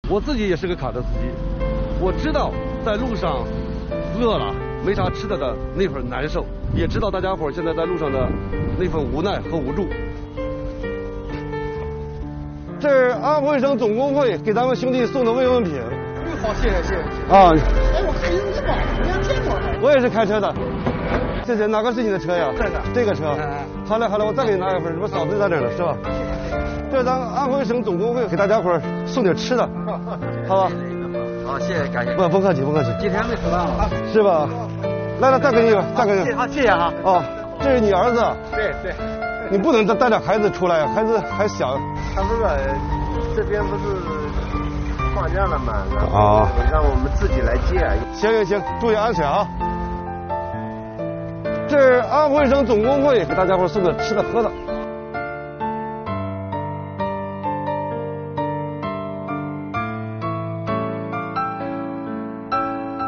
我自己也是个卡车司机，我知道在路上饿了没啥吃的那份难受，也知道大家伙现在在路上的那份无奈和无助。这是安徽省总工会给咱们兄弟送的慰问品。 好，谢谢。 啊！ 哎，我看你包，2千多块。 我也是开车的。这是哪个是你的车呀？这个车。好嘞，我再给你拿一份，我嫂子在这儿呢，是吧？这是咱安徽省总工会给大家伙送点吃的，好吧？ 好，谢谢，感谢。 不客气。 几天没吃饭了， 是吧？来，再给你一个，再给你。 好，谢谢哈。 哦，这是你儿子。 对。 你不能带着孩子出来，孩子还小。 他不是这边不是放假了嘛？ 啊， 让我们自己来接。 行，注意安全啊！这是安徽省总工会给大家伙送的吃的喝的。